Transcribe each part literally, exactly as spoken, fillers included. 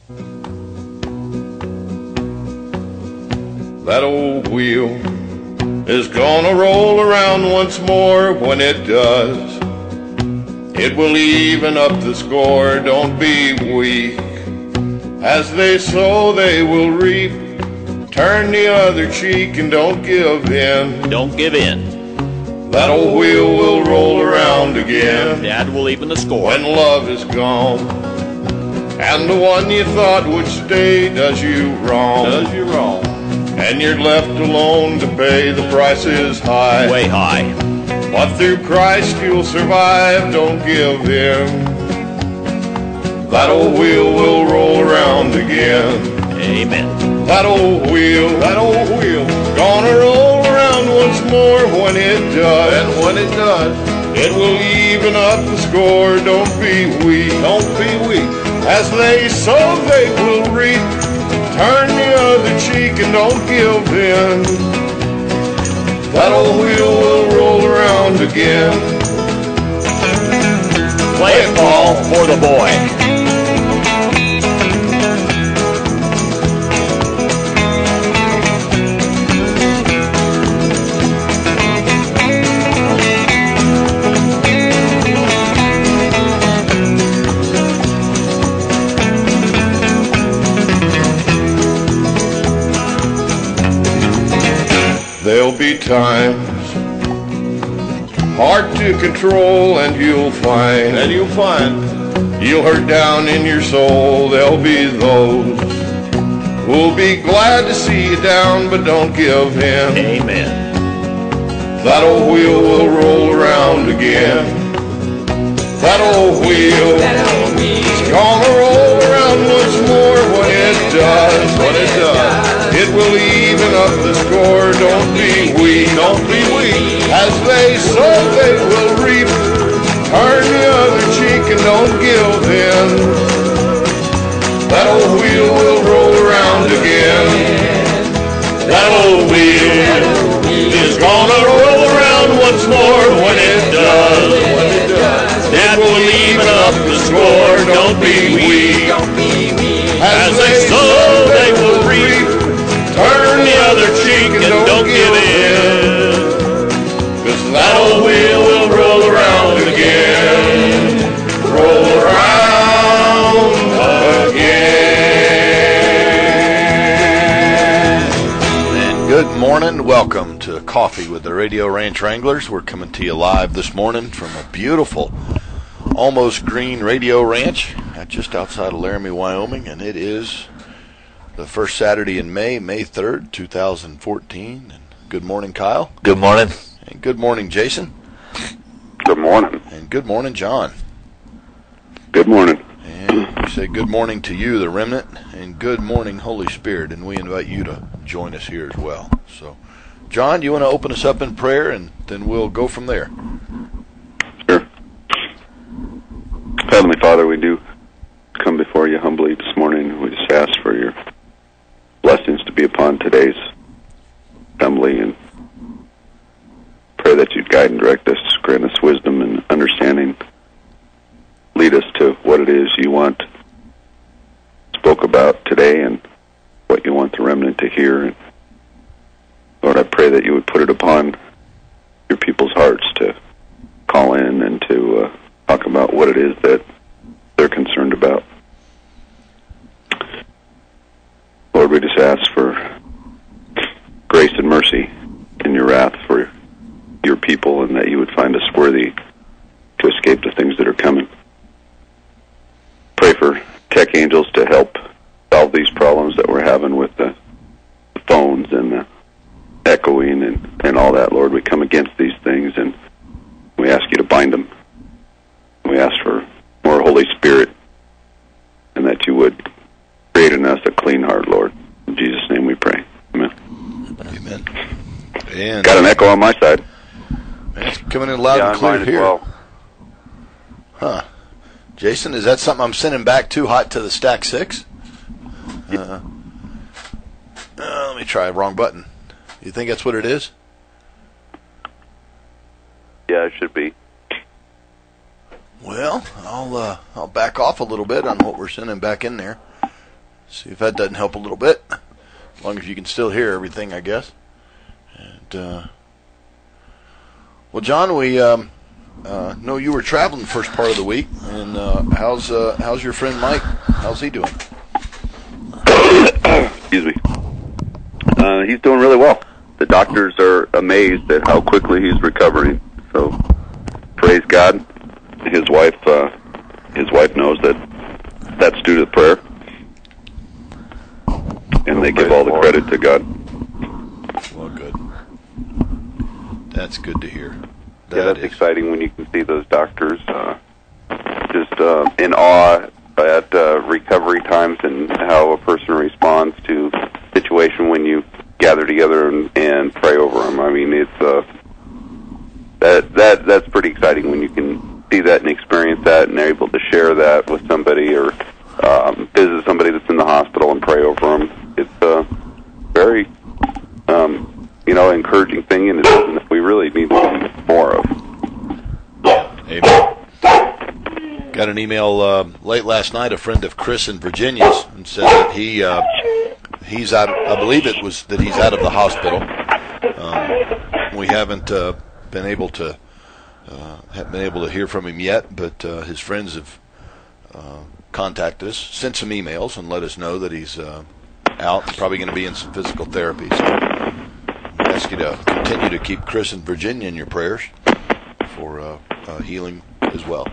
That old wheel is gonna roll around once more. When it does, it will even up the score. Don't be weak. As they sow, they will reap. Turn the other cheek and don't give in. Don't give in. That old wheel will roll around again. Dad will even the score. When love is gone, and the one you thought would stay does you wrong. Does you wrong. And you're left alone to pay. The price is high. Way high. But through Christ you'll survive. Don't give in. That old wheel will roll around again. Amen. That old wheel, that old wheel, gonna roll around once more. When it does, and when it does, it will even up the score. Don't be weak, don't be weak. As they sow, they will reap. Turn the other cheek and don't give in. That old wheel will roll around again. Play it, Paul, for the boy. There'll be times hard to control, and you'll find, and you'll find, you'll hurt down in your soul. There'll be those who'll be glad to see you down, but don't give in. Amen. That old wheel will roll around again. That old wheel is gonna roll around once more. When it does, when it does, it will even up the score. Don't be weak, don't be weak. As they sow, they will reap. Turn the other cheek and don't give in. That old wheel will roll around again. That old wheel is gonna roll around once more. When it does, when it does, it will even up the score. Don't be weak. As they sow, they will reap. Turn the other cheek and don't give in. 'Cause that old wheel will roll around again. Roll around again. And good morning. Welcome to Coffee with the Radio Ranch Wranglers. We're coming to you live this morning from a beautiful, almost green radio ranch just outside of Laramie, Wyoming, and it is the first Saturday in May, May third, two thousand fourteen. And good morning, Kyle. Good morning. And good morning, Jason. Good morning. And good morning, John. Good morning. And we say good morning to you, the remnant, and good morning, Holy Spirit, and we invite you to join us here as well. So, John, you want to open us up in prayer, and then we'll go from there. Sure. Heavenly Father, we do come before you humbly this morning. We just ask for your blessings to be upon today's assembly, and pray that you'd guide and direct us, grant us wisdom and understanding, lead us to what it is you want spoke about today and what you want the remnant to hear. And Lord, I pray that you would put it upon your people's hearts to call in and to uh, talk about what it is that they're concerned about. Lord, we just ask for grace and mercy in your wrath for your people, and that you would find us worthy to escape the things that are coming. Pray for tech angels to help solve these problems that we're having with the phones and the echoing and, and all that. Lord, we come against these things, and we ask you to bind them. We ask for more Holy Spirit, and that you would create in us a clean heart, Lord. In Jesus' name we pray. Amen. Amen. And got an echo on my side. It's coming in loud yeah, and clear here. Well. Huh. Jason, is that something I'm sending back too hot to the stack six? Uh, uh, let me try. Wrong button. You think that's what it is? Yeah, it should be. Well, I'll uh, I'll back off a little bit on what we're sending back in there. See if that doesn't help a little bit. As long as you can still hear everything, I guess. And uh, well, John, we um, uh, know you were traveling the first part of the week, and uh, how's uh, how's your friend Mike? How's he doing? Excuse me. Uh, he's doing really well. The doctors are amazed at how quickly he's recovering. So, praise God. His wife, uh, his wife knows that that's due to prayer, and they give all the credit to God. Well, good. That's good to hear. That yeah, that's is exciting when you can see those doctors uh, just uh, in awe at uh, recovery times and how a person responds to a situation when you gather together and, and pray over them. I mean, it's uh, that that that's pretty exciting when you can see that and experience that and are able to share that with somebody or um, visit somebody that's in the hospital and pray over them. It's a very um, you know encouraging thing, and it's something that we really need to see more of. Amen. Got an email uh, late last night. A friend of Chris in Virginia's and said that he uh, he's out. I believe it was that he's out of the hospital. Um, we haven't uh, been able to uh, haven't been able to hear from him yet, but uh, his friends have uh, contacted us, sent some emails, and let us know that he's uh, out. Probably going to be in some physical therapy. So I ask you to continue to keep Chris in Virginia in your prayers for uh, uh, healing as well.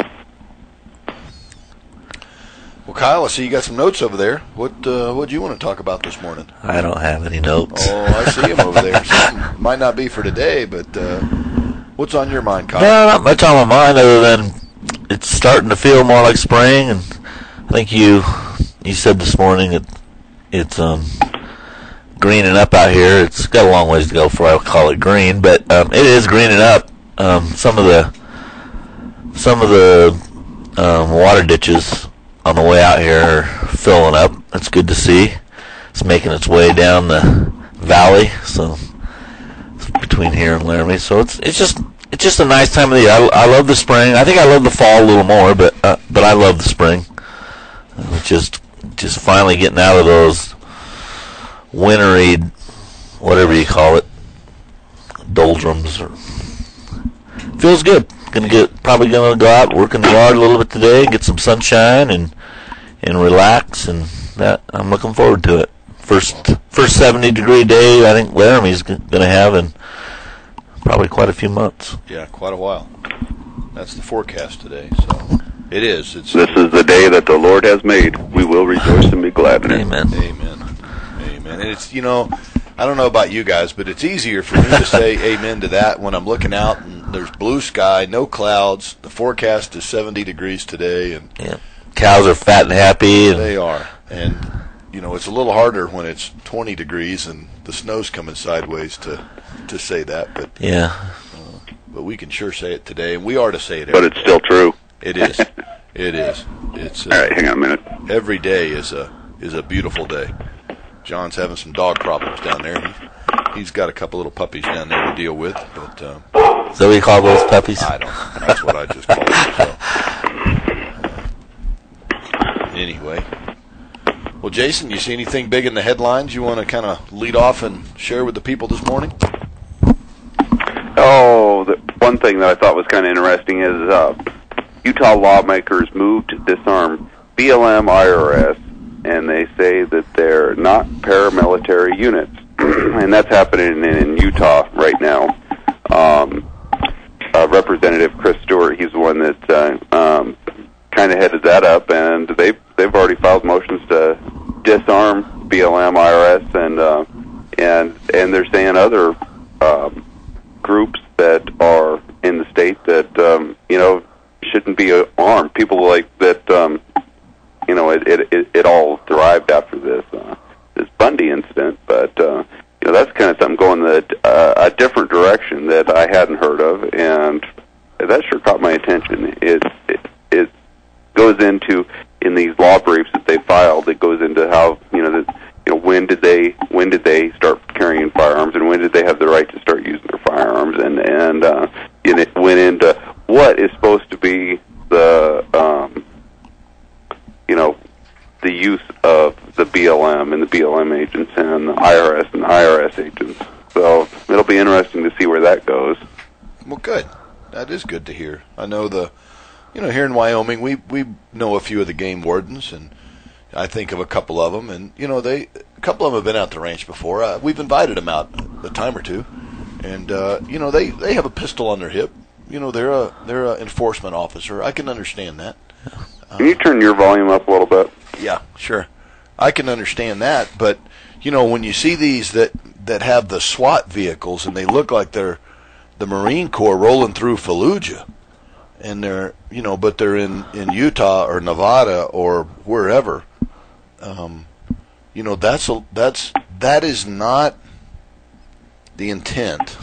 Well, Kyle, I see you got some notes over there. What uh, what do you want to talk about this morning? I don't have any notes. Oh, I see them over there. Something might not be for today, but uh, what's on your mind, Kyle? No, not much on my mind other than it's starting to feel more like spring, and I think you you said this morning it it's um greening up out here. It's got a long ways to go before I call it green, but um, it is greening up. Um, some of the some of the um, water ditches on the way out here are filling up. That's good to see. It's making its way down the valley, so it's between here and Laramie. So it's it's just it's just a nice time of the year. I, I love the spring. I think I love the fall a little more, but uh, but I love the spring. Uh, just just finally getting out of those wintry, whatever you call it, doldrums. Or feels good. Gonna get probably gonna go out, work in the yard a little bit today, get some sunshine and and relax, and that I'm looking forward to it. First first seventy degree day I think Laramie's gonna have in probably quite a few months. Yeah, quite a while. That's the forecast today. So it is. It's This is the day that the Lord has made. We will rejoice and be glad in it. Amen. Amen. Amen. And it's, you know, I don't know about you guys, but it's easier for me to say amen to that when I'm looking out and there's blue sky, no clouds. The forecast is seventy degrees today, and Yeah. Cows are fat and happy. And they are. And, you know, it's a little harder when it's twenty degrees and the snow's coming sideways to to say that. But yeah. uh, but we can sure say it today, and we are to say it. But it's still true. It is. It is. It's. Uh, All right, hang on a minute. Every day is a is a beautiful day. John's having some dog problems down there. He, he's got a couple little puppies down there to deal with, but um, So we call those puppies? I don't know. That's what I just call them. So. Uh, anyway, well, Jason, you see anything big in the headlines you want to kind of lead off and share with the people this morning? Oh, the one thing that I thought was kind of interesting is uh, Utah lawmakers moved to disarm B L M I R S, and they say that they're not paramilitary units, and that's happening in Utah right now. Um, uh, Representative Chris Stewart, he's the one that uh, um, kind of headed that up, and they've they've already filed motions to disarm B L M I R S, and uh, and and they're saying other um, groups that are in the state that um, you know shouldn't be armed. People like that. Um, You know, it, it it all derived after this uh, this Bundy incident, but uh, you know that's kind of something going the, uh, a different direction that I hadn't heard of, and that sure caught my attention. It it, it goes into in these law briefs that they filed. It goes into how you know that you know when did they when did they start carrying firearms, and when did they have the right to start using their firearms, and and uh, it went into what is supposed to be the um, you know, the use of the B L M and the B L M agents and the I R S and the I R S agents. So it'll be interesting to see where that goes. Well, good. That is good to hear. I know the, you know, here in Wyoming, we we know a few of the game wardens, and I think of a couple of them, and you know, they a couple of them have been out the ranch before. Uh, we've invited them out a time or two, and uh, you know, they, they have a pistol on their hip. You know, they're a they're an enforcement officer. I can understand that. Uh, Can you turn your volume up a little bit? Yeah, sure. I can understand that, but you know, when you see these that that have the SWAT vehicles and they look like they're the Marine Corps rolling through Fallujah, and they're, you know, but they're in, in Utah or Nevada or wherever, um, you know, that's a, that's that is not the intent.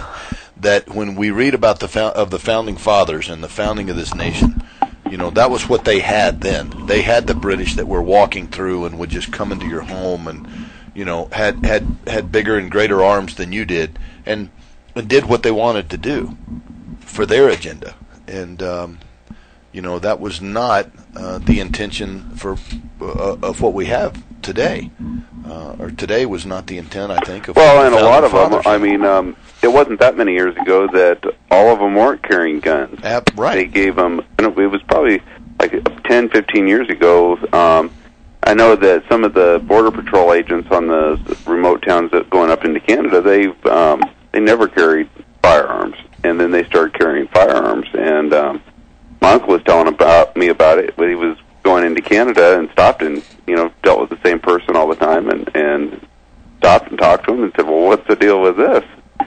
That when we read about the fo- of the founding fathers and the founding of this nation, you know, that was what they had then. They had the British that were walking through and would just come into your home and, you know, had had had bigger and greater arms than you did, and and did what they wanted to do for their agenda. And um, you know, that was not uh, the intention for uh, of what we have today. Uh, or today was not the intent, I think. Of well, and a lot of fathers. them. I mean, um, it wasn't that many years ago that all of them weren't carrying guns. Uh, right. They gave them. And it was probably like ten, fifteen years ago. Um, I know that some of the Border Patrol agents on the remote towns that going up into Canada, they um, they never carried firearms, and then they started carrying firearms. And um, my uncle was telling about me about it when he was going into Canada and stopped and, you know, dealt with the same person all the time, and and stopped and talked to him and said, well, what's the deal with this?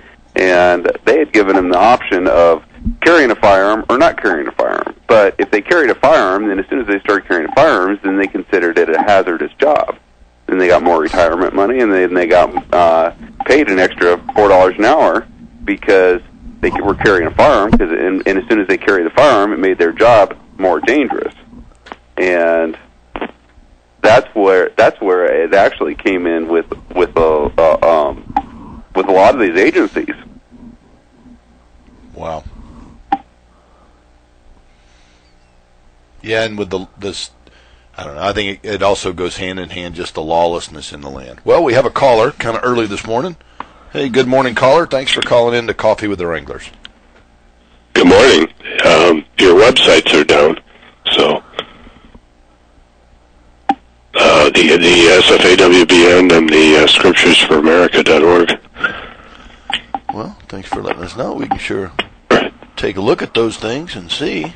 And they had given him the option of carrying a firearm or not carrying a firearm. But if they carried a firearm, then as soon as they started carrying firearms, then they considered it a hazardous job. Then they got more retirement money, and then they got uh, paid an extra four dollars an hour because they were carrying a firearm. Because and, and as soon as they carried the firearm, it made their job more dangerous. And that's where that's where it actually came in with with a uh, um, with a lot of these agencies. Wow. Yeah, and with the this, I don't know. I think it, it also goes hand in hand, just the lawlessness in the land. Well, we have a caller, kind of early this morning. Hey, good morning, caller. Thanks for calling in to Coffee with the Wranglers. Good morning. Um, your websites are down, so uh, the the S F A W B N and the uh, Scriptures for America dot org. Well, thanks for letting us know. We can sure take a look at those things and see.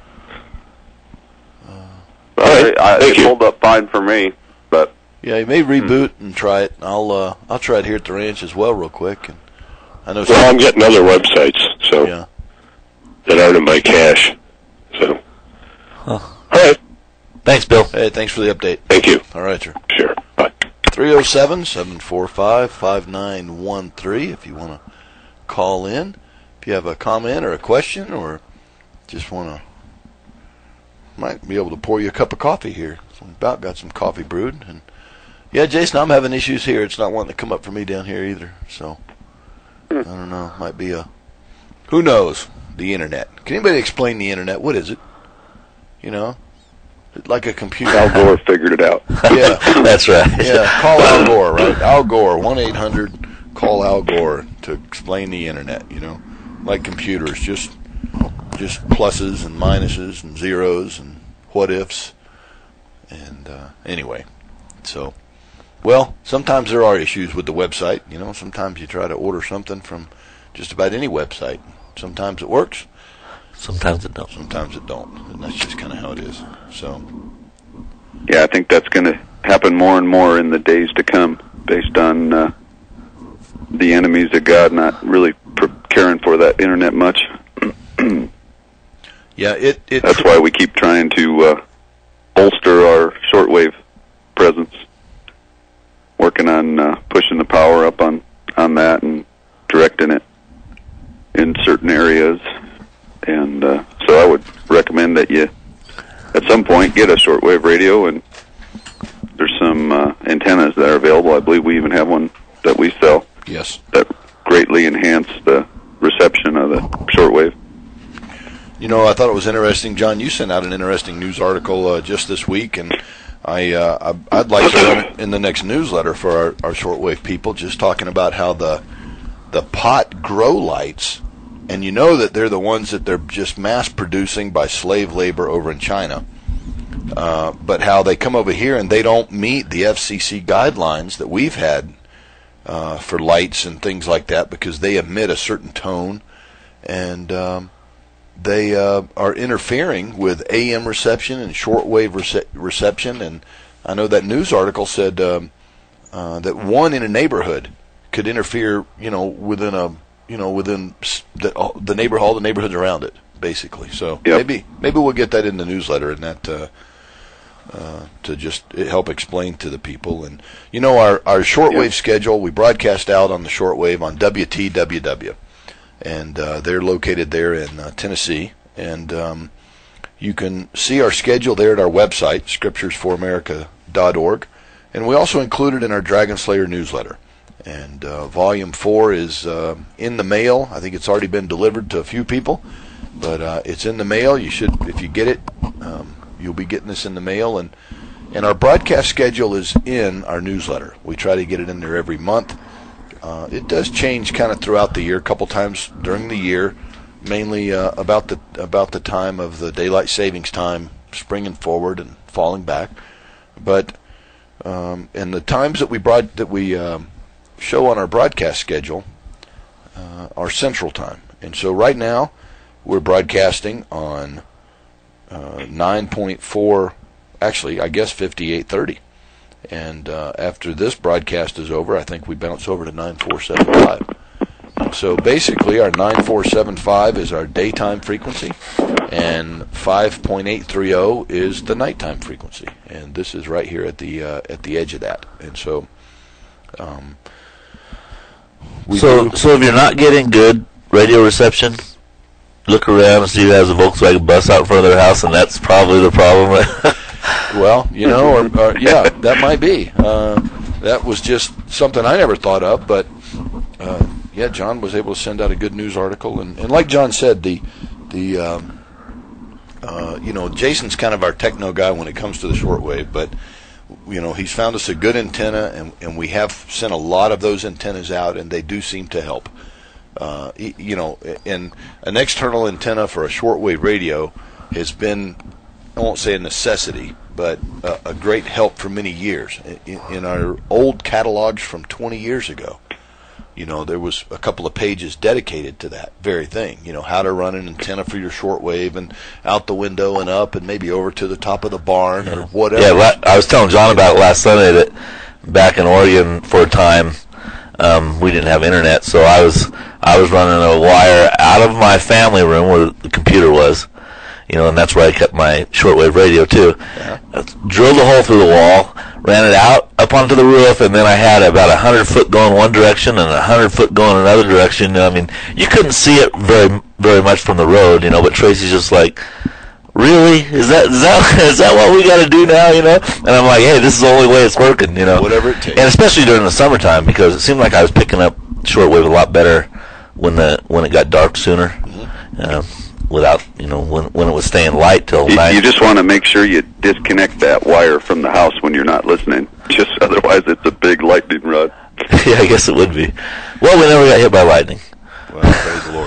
All right, I, thank it you. pulled up fine for me, but Yeah, you may reboot and try it. I'll uh, I'll try it here at the ranch as well, real quick. And I know. Well, I'm getting other websites, so Yeah. that aren't in my cache. So, Huh. all right. Thanks, Bill. Hey, thanks for the update. Thank you. All right, sir. Sure. Bye. three oh seven, seven four five, five nine one three if you want to call in. If you have a comment or a question, or just want to, might be able to pour you a cup of coffee here. So I'm about got some coffee brewed. And yeah, Jason, I'm having issues here. It's not wanting to come up for me down here either. So I don't know. Might be a, who knows, the internet. Can anybody explain the internet? What is it? You know? Like a computer. Al Gore figured it out. Yeah. That's right. Yeah, call Al Gore, right? Al Gore, one eight hundred call Al Gore to explain the internet, you know? Like computers, just just pluses and minuses and zeros and what ifs. And uh, anyway, so, well, sometimes there are issues with the website, you know? Sometimes you try to order something from just about any website. Sometimes it works, Sometimes it don't. sometimes it don't. And that's just kind of how it is. So, Yeah, I think that's going to happen more and more in the days to come, based on uh, the enemies of God not really pr- caring for that internet much. yeah, it... it That's why we keep trying to uh, bolster our shortwave presence, working on uh, pushing the power up on, on that and directing it in certain areas. And uh, so I would recommend that you, at some point, get a shortwave radio, and there's some uh, antennas that are available. I believe we even have one that we sell Yes. that greatly enhance the reception of the shortwave. You know, I thought it was interesting, John, you sent out an interesting news article uh, just this week, and I, uh, I'd like to run it in the next newsletter for our, our shortwave people, just talking about how the the pot grow lights, and you know that they're the ones that they're just mass producing by slave labor over in China, uh, but how they come over here and they don't meet the F C C guidelines that we've had uh, for lights and things like that, because they emit a certain tone, and um, they uh, are interfering with A M reception and shortwave rece- reception. And I know that news article said um, uh, that one in a neighborhood could interfere, you know, within a, you know, within the, the neighborhood, all the neighborhoods around it, basically. So yep. maybe maybe we'll get that in the newsletter, and that uh, uh, to just help explain to the people. And you know, our our shortwave yep. schedule, we broadcast out on the shortwave on W T W W. And uh, they're located there in uh, Tennessee. And um, you can see our schedule there at our website, scriptures for america dot org. And we also include it in our Dragon Slayer newsletter. And uh, Volume four is uh, in the mail. I think it's already been delivered to a few people. But uh, it's in the mail. You should, if you get it, um, you'll be getting this in the mail. And, and our broadcast schedule is in our newsletter. We try to get it in there every month. Uh, it does change kind of throughout the year, a couple times during the year, mainly uh, about the about the time of the daylight savings time, springing forward and falling back. But um, and the times that we broad that we um, show on our broadcast schedule uh, are Central Time, and so right now we're broadcasting on uh, nine point four, actually I guess fifty-eight thirty. And uh, after this broadcast is over, I think we bounce over to nine four seven five. So basically, our nine four seven five is our daytime frequency, and five point eight three zero is the nighttime frequency. And this is right here at the uh, at the edge of that. And so, um, we so do, so if you're not getting good radio reception, look around and see who has a Volkswagen bus out in front of their house, and that's probably the problem. Well, you know, or, or yeah, that might be. Uh, that was just something I never thought of, but uh, yeah, John was able to send out a good news article, and, and like John said, the the um, uh, you know, Jason's kind of our techno guy when it comes to the shortwave, but you know, he's found us a good antenna, and, and we have sent a lot of those antennas out, and they do seem to help. Uh, you know, and an external antenna for a shortwave radio has been, I won't say a necessity, but uh, a great help for many years. In, in our old catalogs from twenty years ago, you know, there was a couple of pages dedicated to that very thing. You know, how to run an antenna for your shortwave, and out the window and up, and maybe over to the top of the barn or whatever. Yeah, I was telling John about it last Sunday that back in Oregon for a time, um, we didn't have internet, so I was I was running a wire out of my family room where the computer was. You know, and that's where I kept my shortwave radio too. Yeah. Drilled a hole through the wall, ran it out up onto the roof, and then I had about a hundred foot going one direction and a hundred foot going another direction. I mean, you couldn't see it very, very much from the road, you know. But Tracy's just like, "Really? Is that is that is that what we got to do now?" You know. And I'm like, "Hey, this is the only way it's working." You know, whatever it takes. And especially during the summertime, because it seemed like I was picking up shortwave a lot better when the when it got dark sooner. Mm-hmm. Uh, without, you know, when when it was staying light till you, night. You just want to make sure you disconnect that wire from the house when you're not listening. Just otherwise it's a big lightning rod. Yeah, I guess it would be. Well, we never got hit by lightning. Well, praise the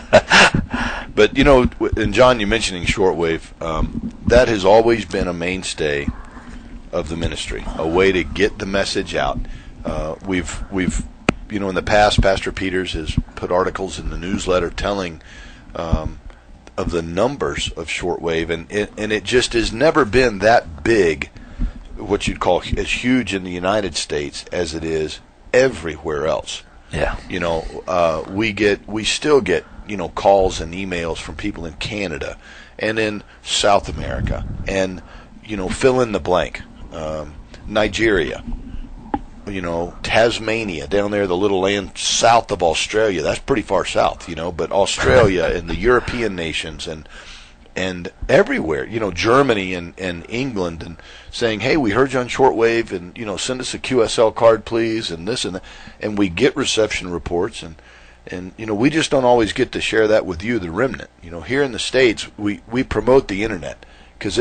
Lord. But, you know, and John, you mentioning shortwave, um, that has always been a mainstay of the ministry, a way to get the message out. Uh, we've, we've, you know, in the past, Pastor Peters has put articles in the newsletter telling um, of the numbers of shortwave, and it, and it just has never been that big, what you'd call as huge in the United States as it is everywhere else. Yeah. You know, uh, we get, we still get, you know, calls and emails from people in Canada and in South America, and, you know, fill in the blank, um, Nigeria, you know, Tasmania, down there, the little land south of Australia. That's pretty far south, you know, but Australia and the European nations and and everywhere, you know, Germany and, and England, and saying, hey, we heard you on shortwave, and, you know, send us a Q S L card, please, and this and that. And we get reception reports, and, and you know, we just don't always get to share that with you, the remnant. You know, here in the States, we, we promote the Internet because it's a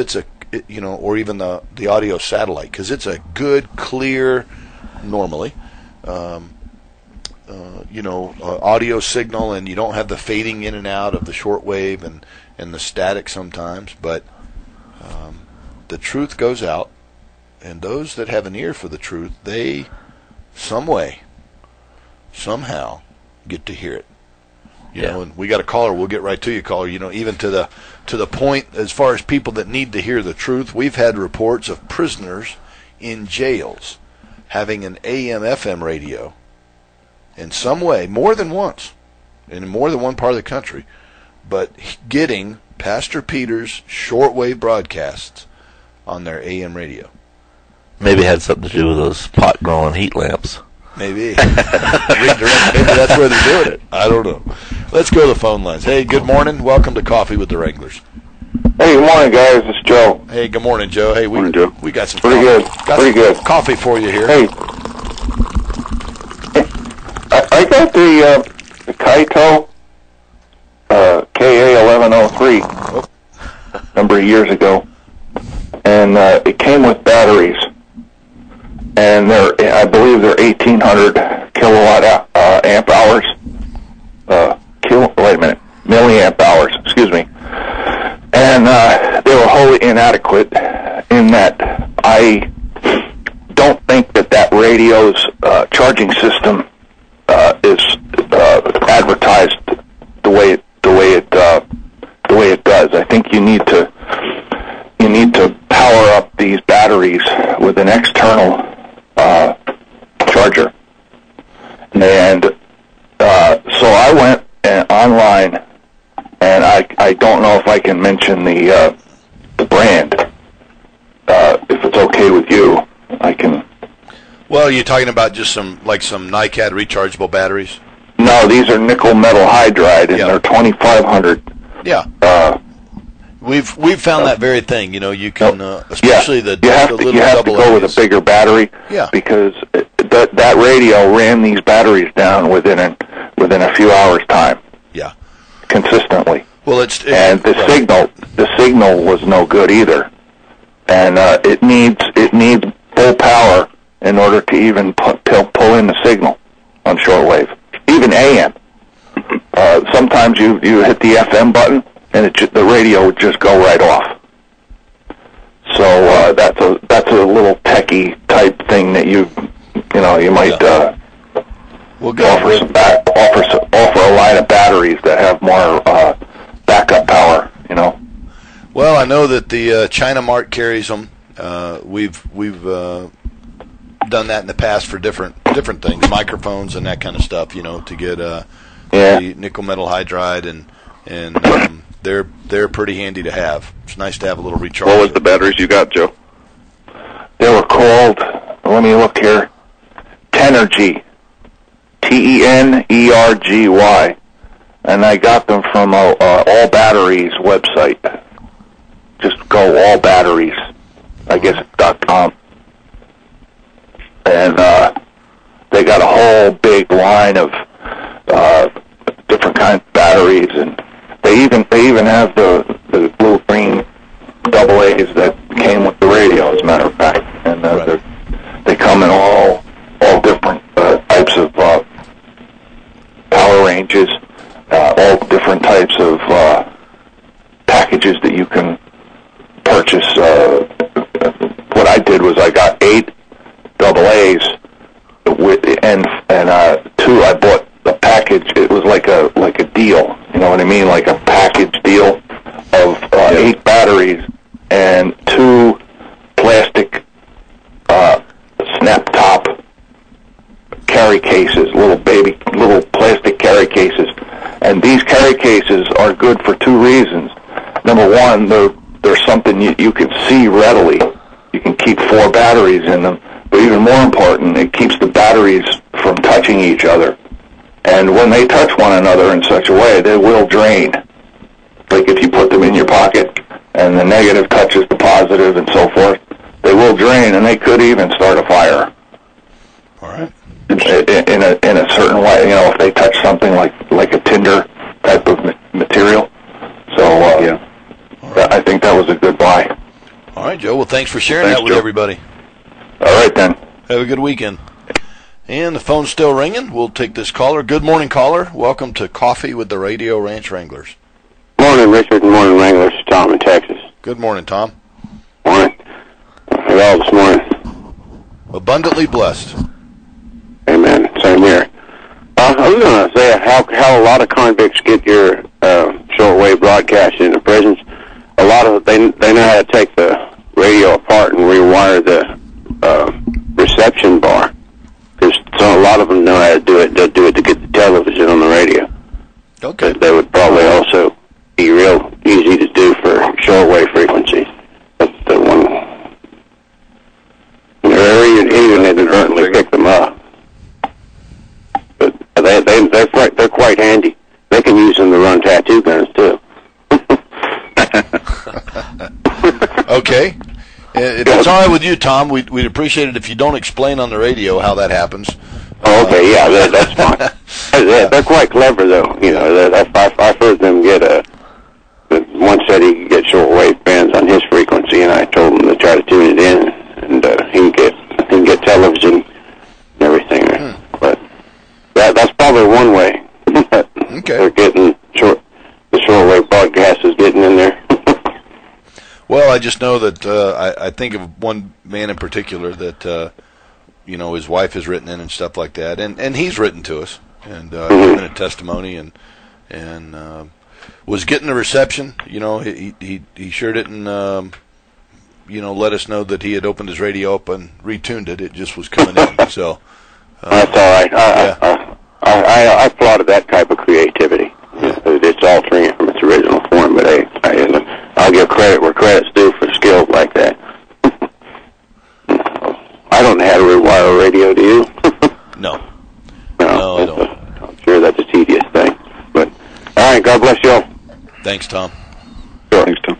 it, you know, or even the the audio satellite, because it's a good, clear, normally, um, uh, you know, uh, audio signal, and you don't have the fading in and out of the shortwave and and the static sometimes. But um, the truth goes out, and those that have an ear for the truth, they some way, somehow, get to hear it. You yeah. know, and we got a caller. We'll get right to you, caller. You know, even to the to the point as far as people that need to hear the truth, we've had reports of prisoners in jails having an A M F M radio in some way, more than once, in more than one part of the country, but getting Pastor Peter's shortwave broadcasts on their A M radio. Maybe it had something to do with those pot-growing heat lamps. Maybe. Redirect. Maybe that's where they're doing it. I don't know. Let's go to the phone lines. Hey, good morning. Welcome to Coffee with the Wranglers. Hey, good morning, guys. It's Joe. Hey, good morning, Joe. Hey, we Morning, Joe. we got some Pretty coffee. good. Got Pretty some good. coffee for you here. Hey, I, I got the, uh, the Kaito uh, K A eleven oh three a number of years ago, and uh, it came with batteries, and they're I believe they're eighteen hundred kilowatt uh, amp hours. Uh, kilo, wait a minute, milliamp hours. Excuse me. And uh, they were wholly inadequate in that I don't think that that radio's uh, charging system uh, is uh, advertised the way it, the way it uh, the way it does. I think you need to you need to power up these batteries with an external uh, charger. And uh, so I went uh, online. And I, I don't know if I can mention the uh, the brand. Uh, if it's okay with you, I can. Well, you're talking about just some like some NiCad rechargeable batteries? No, these are nickel metal hydride, and Yeah. they're twenty-five hundred. Yeah. Uh, We've we've found that very thing. You know, you can uh, yeah, especially the, you have the to little you have to double go with A's. a bigger battery. Yeah. Because it, that that radio ran these batteries down within an, within a few hours time. Yeah. Consistently. Well, it's it, And the right. signal, the signal was no good either, and uh, it needs it needs full power in order to even pu- pull, pull in the signal on shortwave, even A M. Uh, sometimes you, you hit the F M button and it ju- the radio would just go right off. So uh, that's a that's a little techie type thing that you you know you might uh, We'll go. offer We'll, some back, offer some, offer a line of batteries that have more uh, backup power. You know. well, I know that the uh, China Mart carries them. Uh, we've we've uh, done that in the past for different different things, microphones and that kind of stuff. You know, to get uh, Yeah. the nickel metal hydride, and and um, they're they're pretty handy to have. It's nice to have a little recharge. What was the batteries you got, Joe? They were called. Let me look here. Tenergy. T E N E R G Y, and I got them from uh, uh, All Batteries website. Just go All Batteries, I guess it's dot com, and uh, they got a whole big line of uh, different kinds of batteries, and they even they even have the the little green double A's that came with the radio, as a matter of fact, and uh, Right. they come in all all different uh, types of uh, power ranges, uh, all different types of uh, packages that you can purchase. Uh, what I did was I got eight double A's with, and and uh, two I bought a package. It was like a like a deal, you know what I mean, like a package deal of uh, Yeah. eight batteries and two plastic uh, snap top carry cases, little baby, little plastic carry cases. And these carry cases are good for two reasons. Number one, they're, they're something you, you can see readily. You can keep four batteries in them. But even more important, it keeps the batteries from touching each other. And when they touch one another in such a way, they will drain. Like if you put them in your pocket and the negative touches the positive and so forth, they will drain, and they could even start a fire. All right. In a in a certain way, you know, if they touch something like like a tinder type of material. So uh, yeah, I think that was a good buy. All right, Joe. Well, thanks for sharing Thanks, that with Joe. everybody. All right, then. Have a good weekend. And the phone's still ringing. We'll take this caller. Good morning, caller. Welcome to Coffee with the Radio Ranch Wranglers. Morning, Richard, and morning, Wranglers. Tom in Texas. Good morning, Tom. Morning. How are y'all this morning? Abundantly blessed. Amen. Same here. Uh, I was going to say how how a lot of convicts get your uh, shortwave broadcast in the prisons. A lot of they they know how to take the radio apart and rewire the uh, reception bar. Because so a lot of them know how to do it. They'll do it to get the television on the radio. Okay. But they would probably also be real easy to do for shortwave frequencies. That's the one. Or even, even inadvertently pick them up. But they they they're quite they're quite handy. They can use them to run tattoo guns too. Okay. If it's all right with you, Tom, we'd, we'd appreciate it if you don't explain on the radio how that happens. Oh, okay, yeah, that, that's fine. They're, they're quite clever, though. You know, I've, I've heard them get a. One said he could get shortwave bands on his frequency, and I told him to try to tune it in, and uh, he can get he can get television and everything. Hmm. But that that's probably one way. Okay. They're getting short. The shortwave broadcast is getting in there. Well, I just know that uh, I, I think of one man in particular that uh, you know his wife has written in and stuff like that, and, and he's written to us and uh, mm-hmm. given a testimony and and uh, was getting the reception. You know, he he he sure didn't um, you know let us know that he had opened his radio up and retuned it. It just was coming in. So uh, that's all right. I, yeah. I, I, I, I applauded that type of creativity. Yeah. It's altering it from its original form, but I, I, I'll give credit where credit's due for skills like that. I don't know how to rewire a radio, do you? No. No, No, I don't. A, I'm sure that's a tedious thing. But, all right, God bless you all. Thanks, Tom. Sure. Thanks, Tom.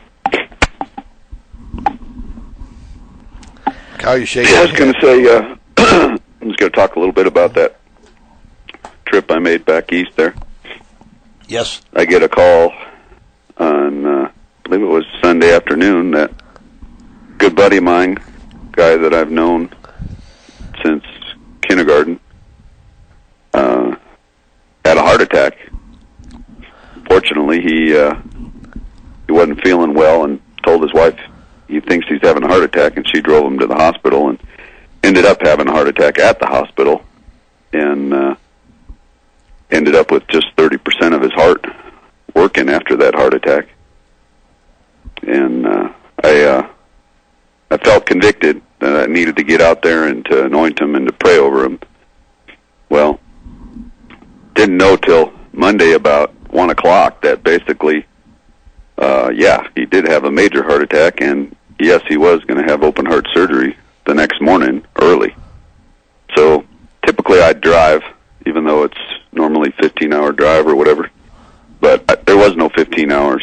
Kyle, you shaking? Yeah, I was going to say, uh, I was going to talk a little bit about that trip I made back east there. Yes. I get a call on, uh, I believe it was Sunday afternoon, that good buddy of mine, guy that I've known since kindergarten, uh, had a heart attack. Fortunately, he uh, he wasn't feeling well and told his wife he thinks he's having a heart attack, and she drove him to the hospital and ended up having a heart attack at the hospital, and uh, ended up with just thirty percent of his heart working after that heart attack. And uh, I uh, I felt convicted that I needed to get out there and to anoint him and to pray over him. Well, didn't know till Monday about one o'clock that basically, uh, yeah, he did have a major heart attack, and yes, he was going to have open heart surgery the next morning early. So typically I'd drive, even though it's normally fifteen hour drive or whatever, but I, there was no fifteen hours.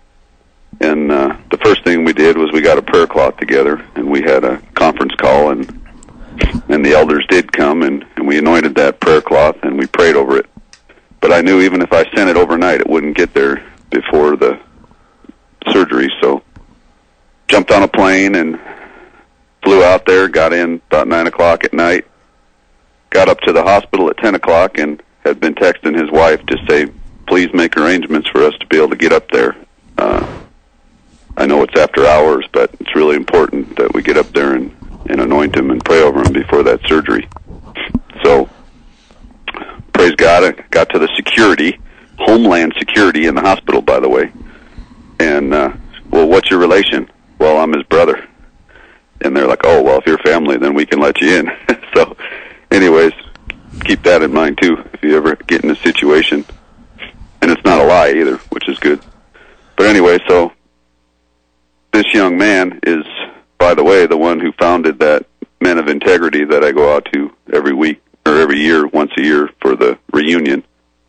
And uh, the first thing we did was we got a prayer cloth together, and we had a conference call, and and the elders did come, and, and we anointed that prayer cloth, and we prayed over it. But I knew even if I sent it overnight, it wouldn't get there before the surgery, so jumped on a plane and flew out there, got in about nine o'clock at night, got up to the hospital at ten o'clock, and had been texting his wife to say, please make arrangements for us to be able to get up there. Uh, I know it's after hours, but it's really important that we get up there and, and anoint him and pray over him before that surgery. So, praise God, I got to the security, Homeland Security in the hospital, by the way. And, uh, well, what's your relation? Well, I'm his brother. And they're like, oh, well, if you're family, then we can let you in. So, anyways, keep that in mind, too, if you ever get in a situation. And it's not a lie, either, which is good. But anyway, so this young man is, by the way, the one who founded that Men of Integrity that I go out to every week, or every year, once a year, for the reunion.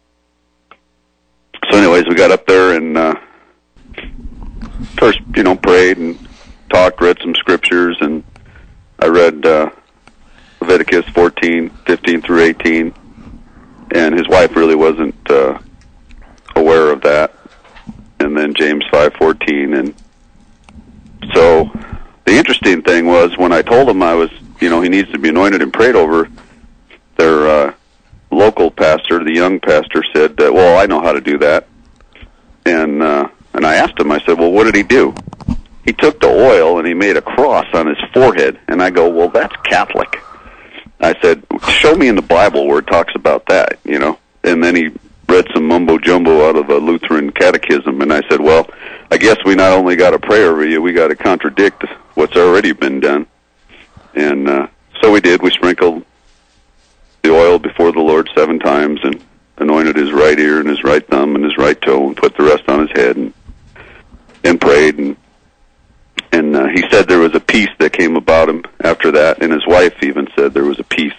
So anyways, we got up there and uh, first, you know, prayed and talked, read some scriptures, and I read uh, Leviticus fourteen, fifteen through eighteen, and his wife really wasn't uh, aware of that. And then James five fourteen, and so the interesting thing was when I told him I was, you know, he needs to be anointed and prayed over, their uh, local pastor, the young pastor, said, uh, well, I know how to do that. And uh, and I asked him, I said, well, what did he do? He took the oil and he made a cross on his forehead. And I go, well, that's Catholic. I said, show me in the Bible where it talks about that, you know. And then he read some mumbo-jumbo out of the Lutheran catechism. And I said, well, I guess we not only got to pray over you, we got to contradict what's already been done. And uh, so we did. We sprinkled the oil before the Lord seven times and anointed his right ear and his right thumb and his right toe and put the rest on his head and and prayed. And and uh, he said there was a peace that came about him after that, and his wife even said there was a peace.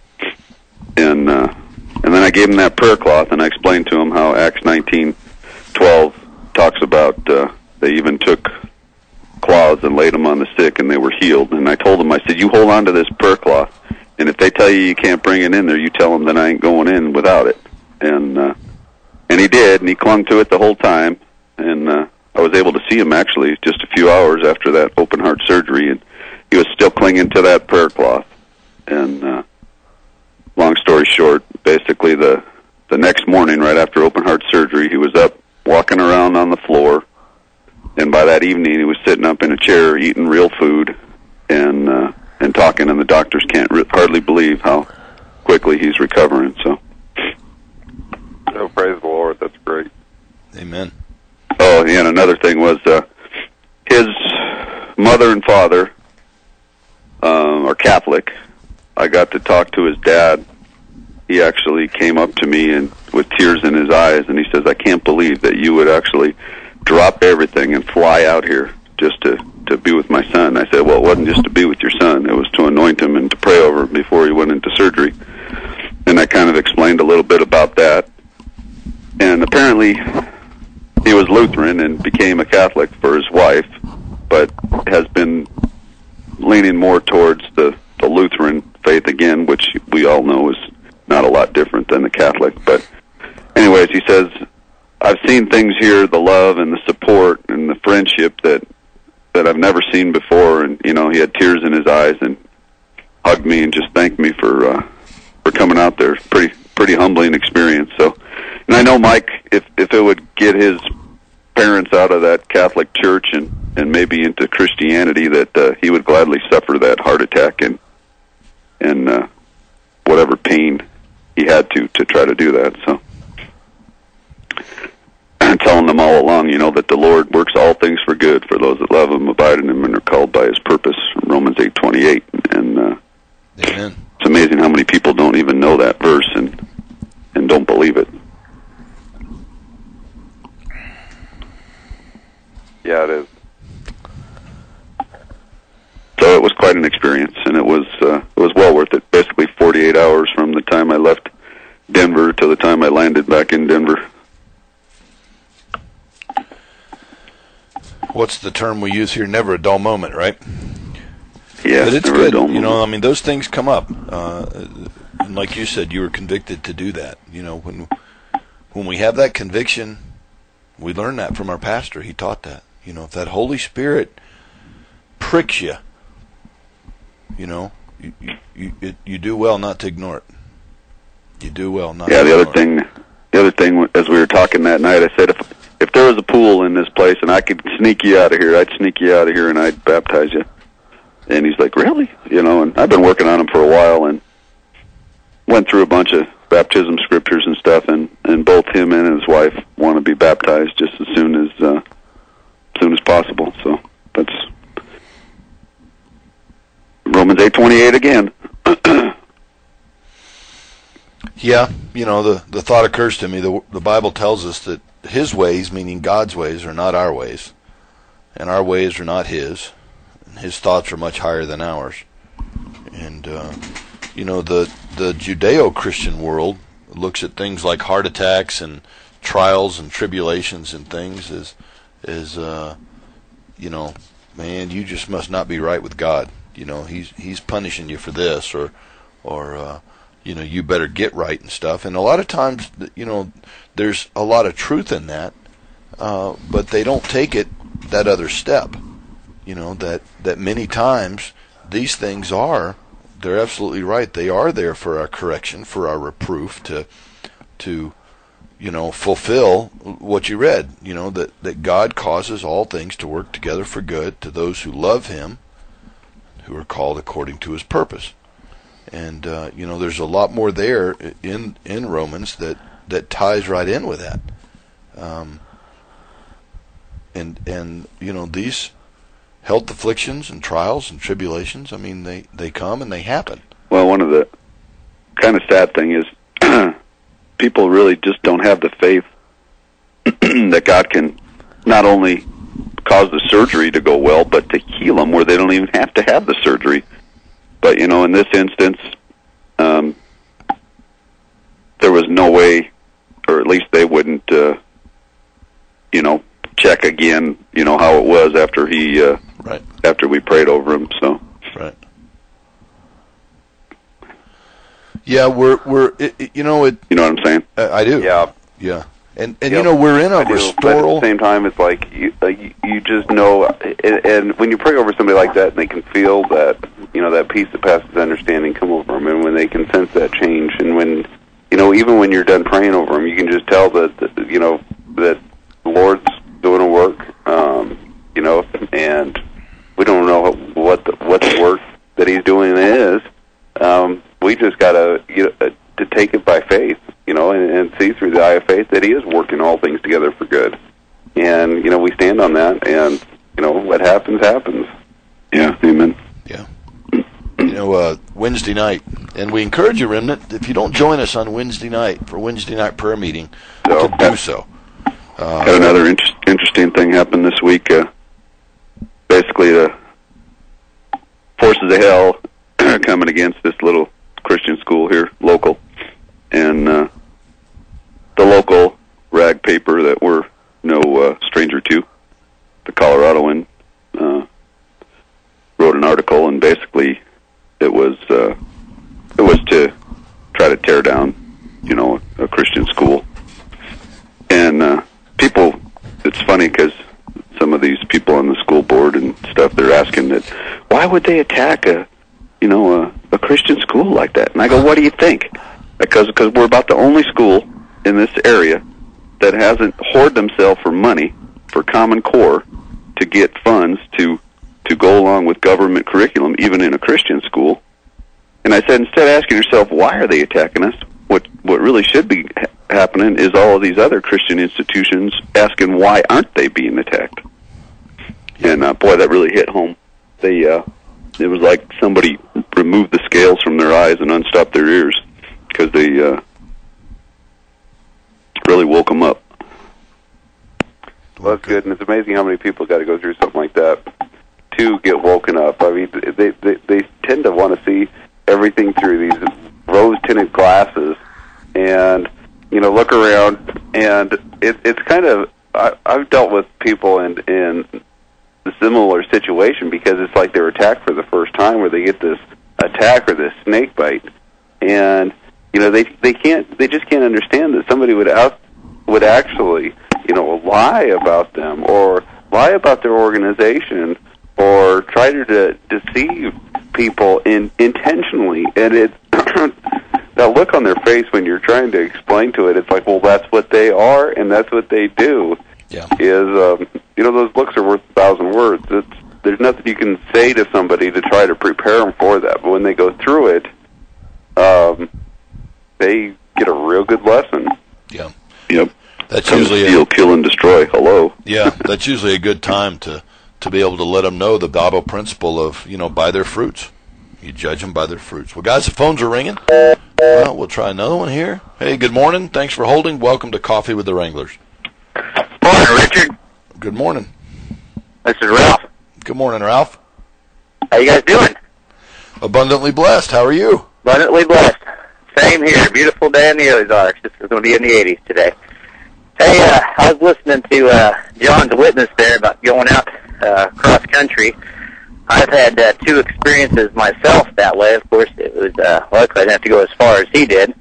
And uh, and then I gave him that prayer cloth, and I explained to him how Acts nineteen twelve talks about uh, they even took cloths and laid them on the sick, and they were healed. And I told him, I said, you hold on to this prayer cloth, and if they tell you you can't bring it in there, you tell them that I ain't going in without it. And uh, and he did, and he clung to it the whole time. And uh, I was able to see him actually just a few hours after that open heart surgery, and he was still clinging to that prayer cloth. And uh, long story short, basically the the next morning, right after open heart surgery, he was up walking around on the floor, and by that evening he was sitting up in a chair eating real food and uh, and talking, and the doctors can't re- hardly believe how quickly he's recovering. So, oh, praise the Lord, that's great. Amen. Oh, yeah, and another thing was uh, his mother and father um, are Catholic. I got to talk to his dad. He actually came up to me and with tears in his eyes, and he says, I can't believe that you would actually drop everything and fly out here just to, to be with my son. I said, well, it wasn't just to be with your son. It was to anoint him and to pray over him before he went into surgery. And I kind of explained a little bit about that. And apparently he was Lutheran and became a Catholic for his wife, but has been leaning more towards the, the Lutheran faith again, which we all know is not a lot different than the Catholic. But anyways, he says, I've seen things here, the love and the support and the friendship that that I've never seen before. And, you know, he had tears in his eyes and hugged me and just thanked me for uh, for coming out there. Pretty pretty humbling experience. So, and I know Mike, if if it would get his parents out of that Catholic church and, and maybe into Christianity, that uh, he would gladly suffer that heart attack and and uh, whatever pain he had to to try to do that. So, I'm telling them all along, you know, that the Lord works all things for good for those that love Him, abide in Him, and are called by His purpose. Romans eight twenty-eight, and uh, Amen. It's amazing how many people don't even know that verse and and don't believe it. Yeah, it is. So it was quite an experience, and it was uh, it was well worth it. Basically, forty-eight hours from the time I left Denver to the time I landed back in Denver. What's the term we use here? Never a dull moment, right? Yeah, but it's never good. a dull You know, moment. I mean, those things come up. Uh, and like you said, you were convicted to do that. You know, when when we have that conviction, we learn that from our pastor. He taught that. You know, if that Holy Spirit pricks you, you know, you you you, you do well not to ignore it. You do well not. Yeah, to the other ignore thing, it. the other thing, as we were talking that night, I said if if there was a pool in this place and I could sneak you out of here, I'd sneak you out of here and I'd baptize you. And he's like, really? You know, and I've been working on him for a while and went through a bunch of baptism scriptures and stuff, and, and both him and his wife want to be baptized just as soon as uh, as soon as possible. So that's Romans eight twenty-eight again. Yeah, you know, the, the thought occurs to me, the, the Bible tells us that His ways, meaning God's ways, are not our ways, and our ways are not His, and His thoughts are much higher than ours. And, uh, you know, the, the Judeo-Christian world looks at things like heart attacks and trials and tribulations and things as, as uh, you know, man, you just must not be right with God. You know, He's He's punishing you for this, or, or, uh, you know, you better get right and stuff. And a lot of times, you know, there's a lot of truth in that, uh, but they don't take it that other step. you know, that, that many times these things are, they're absolutely right. They are there for our correction, for our reproof, to, to, you know, fulfill what you read, you know, that, that God causes all things to work together for good to those who love him, who are called according to his purpose. And, uh, you know, there's a lot more there in, in Romans that, that ties right in with that. Um, and, and, you know, these health afflictions and trials and tribulations, I mean, they, they come and they happen. Well, one of the kind of sad thing is people really just don't have the faith that God can not only cause the surgery to go well, but to heal them where they don't even have to have the surgery. But, you know, in this instance, um, there was no way, or at least they wouldn't, uh, you know, check again, you know, how it was after he, uh, right. after we prayed over him, so. Right. Yeah, we're, we're, it, it, you know, it. You know what I'm saying? Uh, I do. Yeah. Yeah. And, and Yep. you know, we're in a I do, restoral. but at the same time, it's like you, uh, you, you just know, and, and when you pray over somebody like that, and they can feel that, you know, that peace that passes understanding come over them, and when they can sense that change, and when, you know, even when you're done praying over them, you can just tell that, that you know, that the Lord's doing a work, um, you know, and we don't know what the, what the work that He's doing is. Um, we just gotta, you know, to take it by faith, you know, and, and see through the eye of faith that He is working all things together for good. And, you know, we stand on that, and, you know, what happens, happens. Yeah, amen. Yeah. You know, uh, Wednesday night, and we encourage you, Remnant, if you don't join us on Wednesday night for Wednesday night prayer meeting, So, to do so. Uh, Had another inter- interesting thing happen this week. Uh, basically, the forces of hell coming against this little Christian school here, local, and uh, the local rag paper that we're no uh, stranger to, the Coloradoan, uh, wrote an article, and basically it was uh, it was to try to tear down, you know, a Christian school. And uh, people, it's funny because some of these people on the school board and stuff, they're asking that, why would they attack a, you know, a, a Christian school like that? And I go, what do you think? Because because we're about the only school in this area that hasn't hoarded themselves for money for Common Core to get funds to to go along with government curriculum, even in a Christian school. And I said, instead of asking yourself, why are they attacking us? What what really should be ha- happening is all of these other Christian institutions asking, why aren't they being attacked? And uh, boy, that really hit home. They uh, it was like somebody removed the scales from their eyes and unstopped their ears, because they uh, really woke them up. Well, that's good, and it's amazing how many people got to go through something like that to get woken up. I mean, they they, they tend to want to see everything through these rose-tinted glasses, and, you know, look around, and it, it's kind of, I, I've dealt with people in, in a similar situation, because it's like they're attacked for the first time, where they get this attack or this snake bite, and, you know, they they can't, they just can't understand that somebody would out, would actually, you know, lie about them, or lie about their organization, or try to de- deceive people in, intentionally. And it that look on their face when you're trying to explain to it, it's like, well, that's what they are, and that's what they do. Yeah. Is um, you know, those looks are worth a thousand words. It's, there's nothing you can say to somebody to try to prepare them for that. But when they go through it, um, they get a real good lesson. Yeah. Yep. That's Come usually steal, a, kill, and destroy. Hello. yeah. That's usually a good time to to be able to let them know the Bible principle of, you know, by their fruits. You judge them by their fruits. Well, guys, the phones are ringing. Well, we'll try another one here. Hey, good morning. Thanks for holding. Welcome to Coffee with the Wranglers. Morning, Richard. Good morning. This is Ralph. Good morning, Ralph. How you guys doing? Abundantly blessed. How are you? Abundantly blessed. Same here. Beautiful day in the Ozarks. It's going to be in the eighties today. Hey, uh, I was listening to uh, John's witness there about going out uh, cross country. I've had uh, two experiences myself that way. Of course, it was uh, luckily I didn't have to go as far as he did.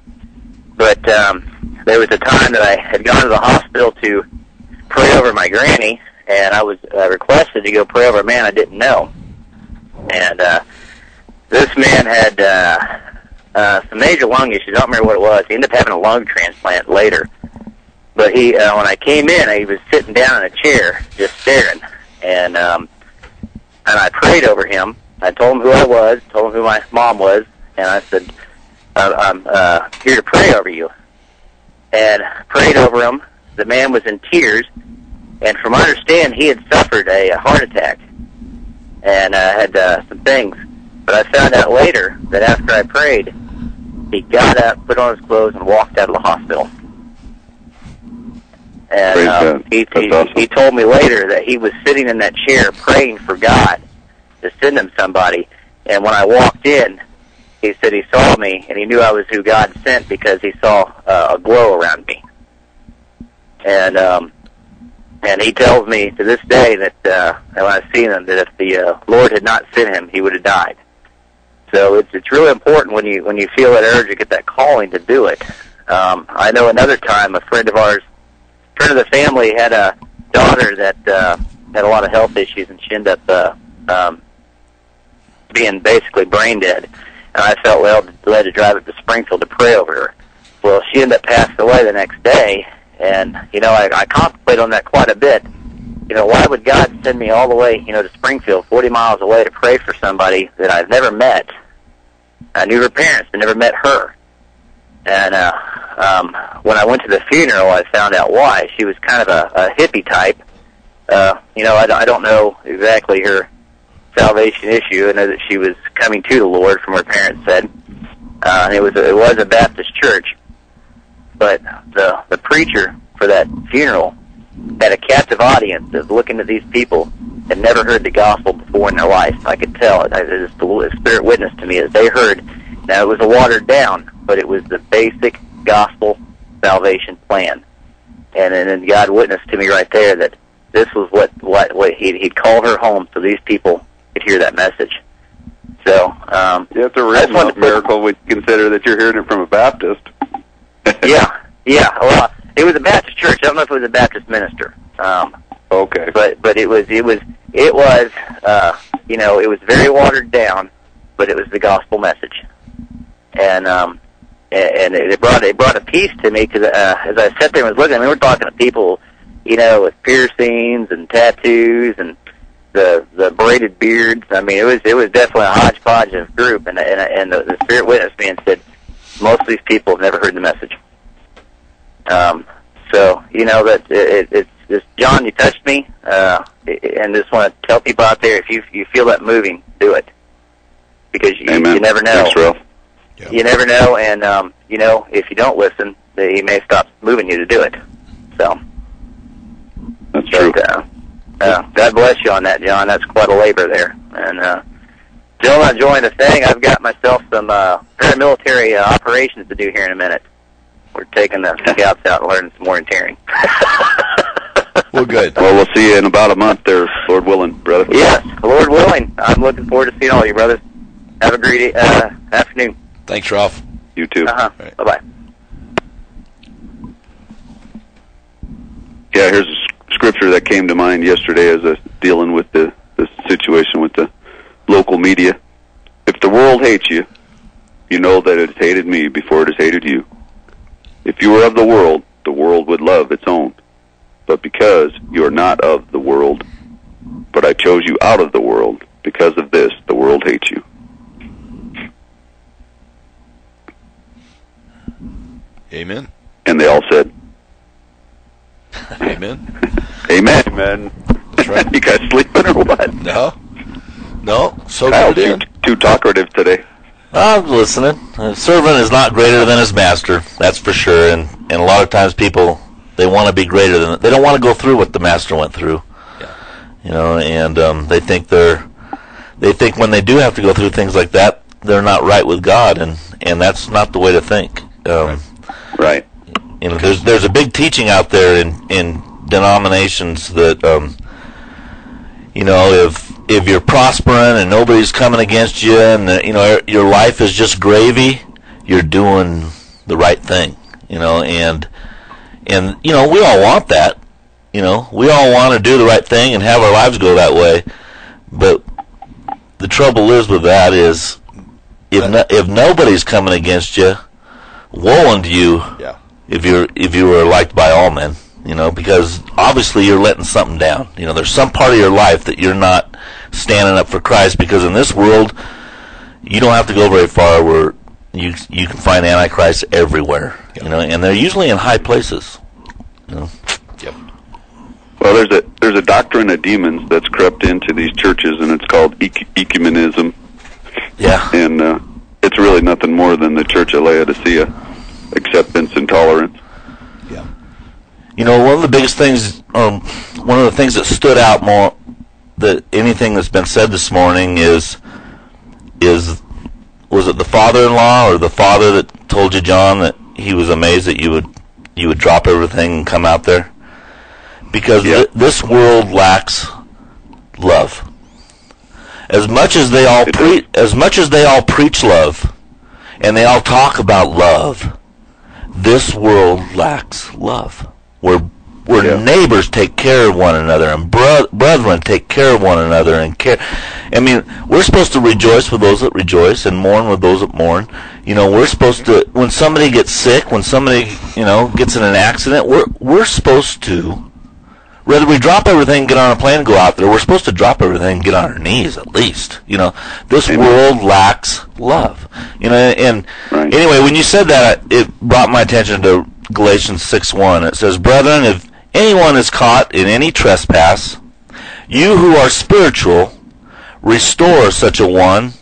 But um, there was a time that I had gone to the hospital to pray over my granny, and I was uh, requested to go pray over a man I didn't know. And uh, this man had uh, uh, some major lung issues. I don't remember what it was. He ended up having a lung transplant later. But he, uh, when I came in, he was sitting down in a chair, just staring. And um, and I prayed over him. I told him who I was, told him who my mom was, and I said, I'm uh, here to pray over you. And prayed over him. The man was in tears, and from what I understand, he had suffered a, a heart attack and uh, had uh, some things. But I found out later that after I prayed, he got up, put on his clothes, and walked out of the hospital. And um, he, he, awesome. he told me later that he was sitting in that chair praying for God to send him somebody. And when I walked in, he said he saw me, and he knew I was who God sent because he saw uh, a glow around me. And um, and he tells me to this day that uh, when I've seen him, that if the uh, Lord had not sent him, he would have died. So it's it's really important when you when you feel that urge to get that calling to do it. Um, I know another time a friend of ours, friend of the family, had a daughter that uh, had a lot of health issues, and she ended up uh, um, being basically brain dead. And I felt well led to drive up to Springfield to pray over her. Well, she ended up passing away the next day, and, you know, I, I contemplate on that quite a bit. You know, why would God send me all the way, you know, to Springfield, forty miles away, to pray for somebody that I've never met? I knew her parents, but never met her. And uh, um, when I went to the funeral, I found out why. She was kind of a, a hippie type. Uh, you know, I, I don't know exactly her salvation issue. I know that she was coming to the Lord, from her parents said. Uh, it was a, it was a Baptist church, but the the preacher for that funeral had a captive audience that was looking at these people had never heard the gospel before in their life. I could tell it. I, it was the Spirit witnessed to me as they heard. Now, it was a watered down, but it was the basic gospel salvation plan. And, and then God witnessed to me right there that this was what what, what he'd, he'd call her home so these people could hear that message. So, um, yeah, it's a real miracle when you consider that you're hearing it from a Baptist. yeah, yeah. Well, it was a Baptist church. I don't know if it was a Baptist minister. Um, okay. But but it was it was it was uh, you know, it was very watered down, but it was the gospel message, and um, and it brought it brought a peace to me because uh, as I sat there and was looking, I mean, we're talking to people, you know, with piercings and tattoos and the the braided beards. I mean, it was it was definitely a hodgepodge of group, and and and the, the Spirit witnessed me and said, most of these people have never heard the message. Um, so you know that it, it's, it's John. You touched me, uh, and just want to tell people out there, if you you feel that moving, do it, because you, you never know. Thanks, Ralph. Yeah. You never know, and um, you know, if you don't listen, he may stop moving you to do it. So that's but, true. Uh, Uh, God bless you on that, John. That's quite a labor there. And uh, still not enjoying the thing. I've got myself some uh, paramilitary uh, operations to do here in a minute. We're taking the scouts out and learning some orienteering. Well, good. Well, we'll see you in about a month there, Lord willing, brother. Yes, Lord willing. I'm looking forward to seeing all you, brothers. Have a great uh, afternoon. Thanks, Ralph. You too. Uh-huh. Right. Bye-bye. Yeah, here's a scripture that came to mind yesterday as I was dealing with the, the situation with the local media. If the world hates you, you know that it has hated me before it has hated you. If you were of the world, the world would love its own. But because you are not of the world, but I chose you out of the world, because of this, the world hates you. Amen. And they all said, Amen. Amen. Amen. That's right. You guys sleeping or what? No. No. So Kyle's good too, too talkative today. I'm listening. A servant is not greater than his master, that's for sure. And, and a lot of times people, they want to be greater than, they don't want to go through what the master went through. Yeah. You know, and um, they think they're, they think when they do have to go through things like that, they're not right with God, and, and that's not the way to think. Um, right. You know, there's there's a big teaching out there in, in denominations that, um, you know, if if you're prospering and nobody's coming against you, and the, you know your life is just gravy, you're doing the right thing. You know, and and you know we all want that, You know, we all want to do the right thing and have our lives go that way, but the trouble is with that is if no, if nobody's coming against you, woe unto you yeah. if you're if you were liked by all men. You know, because obviously you're letting something down. You know, there's some part of your life that you're not standing up for Christ, because in this world, you don't have to go very far where you you can find Antichrist everywhere. Yep. You know, and they're usually in high places. You know. Yep. Well, there's a there's a doctrine of demons that's crept into these churches, and it's called ec- ecumenism. Yeah. And uh, it's really nothing more than the Church of Laodicea, acceptance and tolerance. Yeah. You know, one of the biggest things, um, one of the things that stood out more than anything that's been said this morning is, is, was it the father-in-law or the father that told you, John, that he was amazed that you would, you would drop everything and come out there? Because yeah. th- this world lacks love. As much as they all pre- as much as they all preach love, and they all talk about love, this world lacks love. Where where yeah. neighbors take care of one another, and bro- brethren take care of one another, and care. I mean, we're supposed to rejoice with those that rejoice, and mourn with those that mourn. You know, we're supposed to, when somebody gets sick, when somebody, you know, gets in an accident, we're we're supposed to, whether we drop everything, get on a plane, and go out there, we're supposed to drop everything and get on our knees at least. You know, this Amen. world lacks love. You know, and right. anyway, when you said that, it brought my attention to Galatians six one. It says, "Brethren, if anyone is caught in any trespass, you who are spiritual, restore such a one."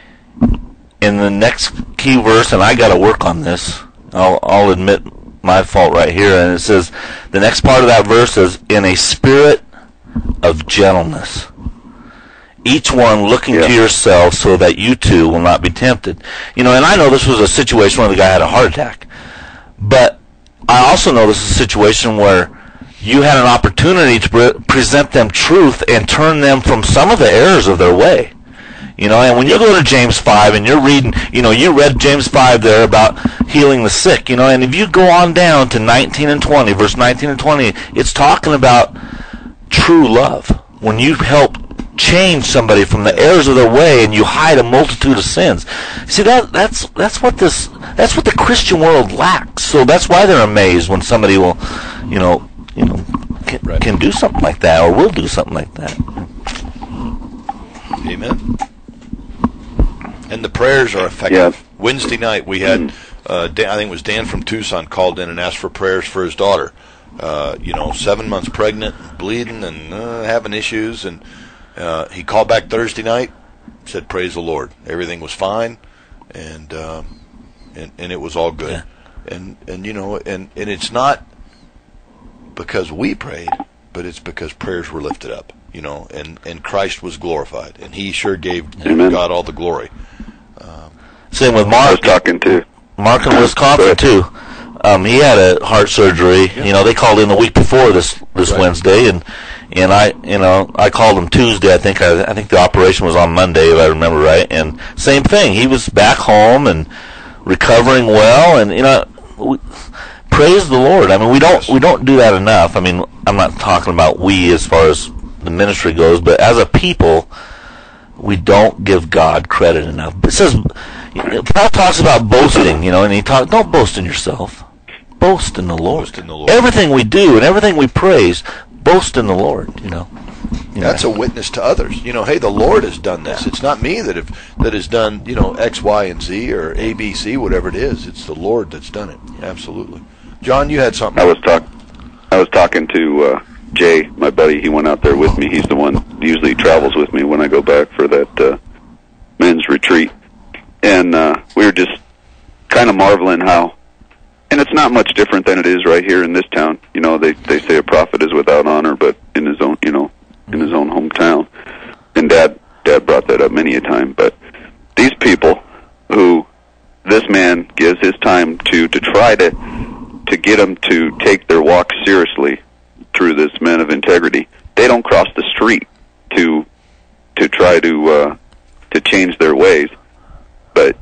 In the next key verse, and I got to work on this, I'll, I'll admit my fault right here, and it says, the next part of that verse is, in a spirit of gentleness, each one looking yeah. to yourself, so that you too will not be tempted. You know, and I know this was a situation where the guy had a heart attack, but I also know this is a situation where you had an opportunity to pre- present them truth and turn them from some of the errors of their way. You know, and when you go to James five and you're reading, you know, you read James five there about healing the sick, you know, and if you go on down to nineteen and twenty, verse nineteen and twenty, it's talking about true love. When you help change somebody from the errors of their way and you hide a multitude of sins. See, that that's that's what this that's what the Christian world lacks. So that's why they're amazed when somebody will, you know, you know, can, right. can do something like that, or will do something like that. Amen. And the prayers are effective. Yeah. Wednesday night we had, uh, Dan, I think it was Dan from Tucson, called in and asked for prayers for his daughter. Uh, you know, seven months pregnant, bleeding, and uh, having issues. And uh, he called back Thursday night, said, "Praise the Lord, everything was fine, and uh, and and it was all good." Yeah. And and you know, and and it's not because we prayed, but it's because prayers were lifted up. You know, and, and Christ was glorified, and He sure gave Amen. God all the glory. Um, Same with Mark. I was talking to Mark in Wisconsin too. Um, he had a heart surgery. Yeah. You know, they called in the week before this this right. Wednesday, and and I, you know, I called him Tuesday. I think I, I think the operation was on Monday, if I remember right. And same thing. He was back home and recovering well, and you know, we, praise the Lord. I mean, we don't we don't do that enough. I mean, I'm not talking about we as far as the ministry goes, but as a people, we don't give God credit enough. It says, you know, Paul talks about boasting, you know, and he talks, don't boast in yourself. Boast in the Lord. Boast in the Lord. Everything we do and everything we praise, boast in the Lord, you know. You That's know. a witness to others. You know, hey, the Lord has done this. It's not me that have that has done, you know, X, Y, and Z or A, B, C, whatever it is. It's the Lord that's done it. Absolutely. John, you had something. I was talk I was talking to uh Jay, my buddy. He went out there with me. He's the one who usually travels with me when I go back for that uh, men's retreat. And uh, we were just kind of marveling how, and it's not much different than it is right here in this town. You know, they they say a prophet is without honor, but in his own, you know, in his own hometown. And Dad, Dad brought that up many a time. But these people who this man gives his time to to try to to get them to take their walk seriously through this men of integrity, they don't cross the street to to try to uh, to change their ways. But